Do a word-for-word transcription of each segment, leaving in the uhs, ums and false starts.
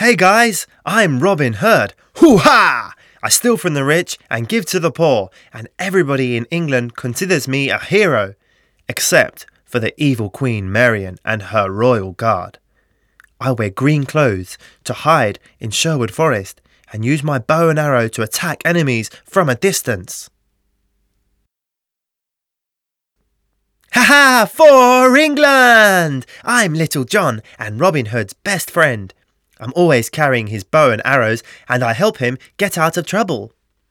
Hey guys, I'm Robin Hood. Hoo-ha! I steal from the rich and give to the poor, and everybody in England considers me a hero, except for the evil Queen Marian and her royal guard. I wear green clothes to hide in Sherwood Forest and use my bow and arrow to attack enemies from a distance. Ha-ha! For England! I'm Little John and Robin Hood's best friend. I'm always carrying his bow and arrows, and I help him get out of trouble.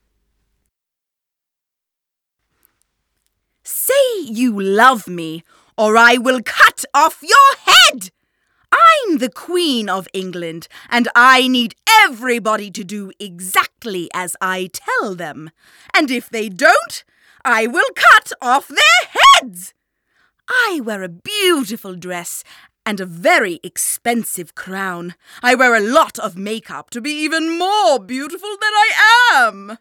Say you love me, or I will cut off your head! I'm the Queen of England, and I need everybody to do exactly as I tell them. And if they don't, I will cut off their heads! I wear a beautiful dress and a very expensive crown. I wear a lot of makeup to be even more beautiful than I am.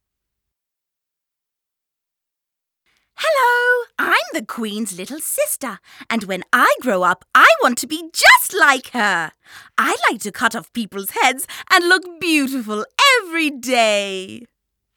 Hello, I'm the Queen's little sister, and when I grow up, I want to be just like her. I like to cut off people's heads and look beautiful every day.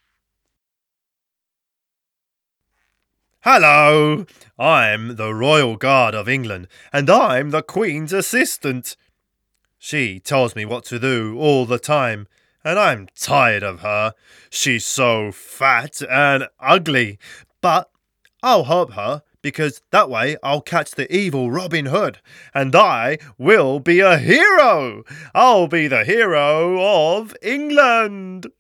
Hello, I'm the Royal Guard of England, and I'm the Queen's assistant. She tells me what to do all the time, and I'm tired of her. She's so fat and ugly, but I'll help her because that way I'll catch the evil Robin Hood, and I will be a hero. I'll be the hero of England.